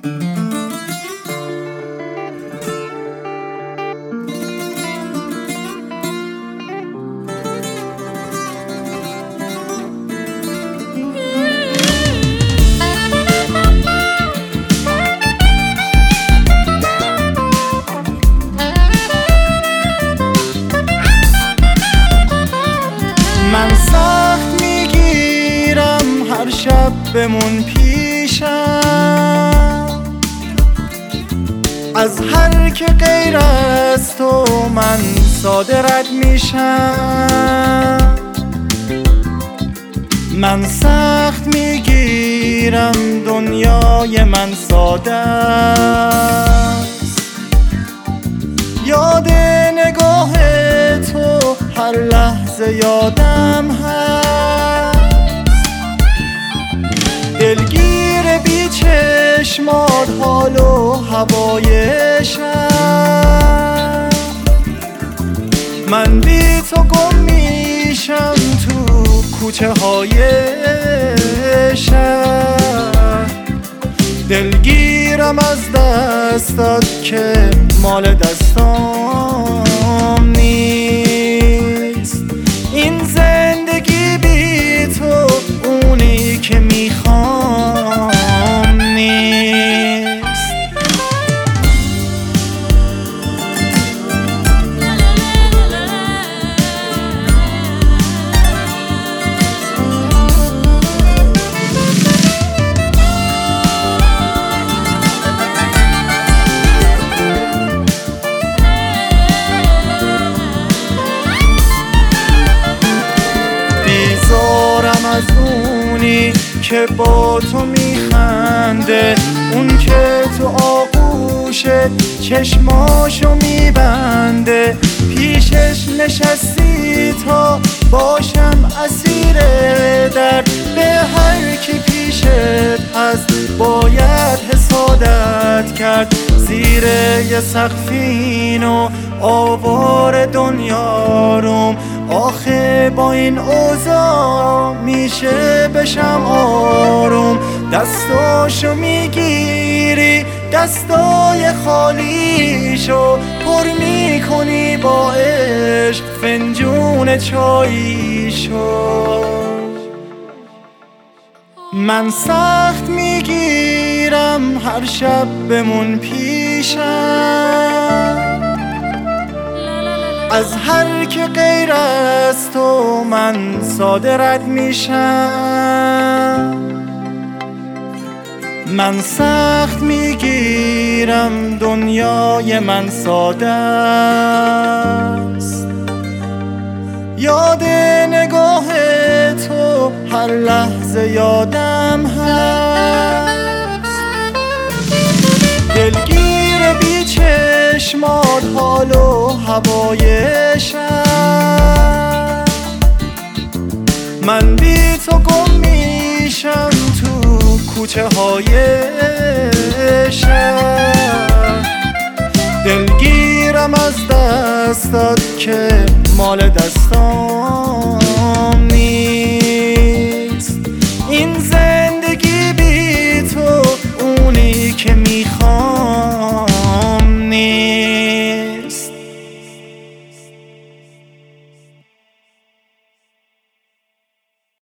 من سخت میگیرم هر شب بمون پیشم، از هر که غیر از تو من ساده رد میشم. من سخت میگیرم دنیای من ساده است، یاد نگاه تو هر لحظه یادم هست. دلگیر بی چشمات حال و هوای شب، من بی تو گم میشم تو کوچه های شهر. دلگیرم از دستات که مال دستام نیست. این زندگی بی تو اونی که میخوام نیست. بیزارم از اونی که با تو میخنده، اون که تو آغوشه چشماشو میبنده. پیشش نشستی تا باشم اسیر درد، به هر کی پیشت هست باید حسادت کرد. زیر یه سقفین و آوار دنیا روم، آخه با این اوضاع میشه بشم آروم. دستاشو میگیری دستای خالیشو پر میکنی با عشق فنجون چاییشو. من سخت میگیرم هر شب بمون پیشم، از هر که غیر از تو من ساده رد میشم. من سخت میگیرم دنیای من ساده است، یاد نگاه تو هر لحظه یادم هست. دلگیر بی چشمات حال و هوای شب، من بی تو گم میشم تو کوچه های شهر. دلگیرم از دستات که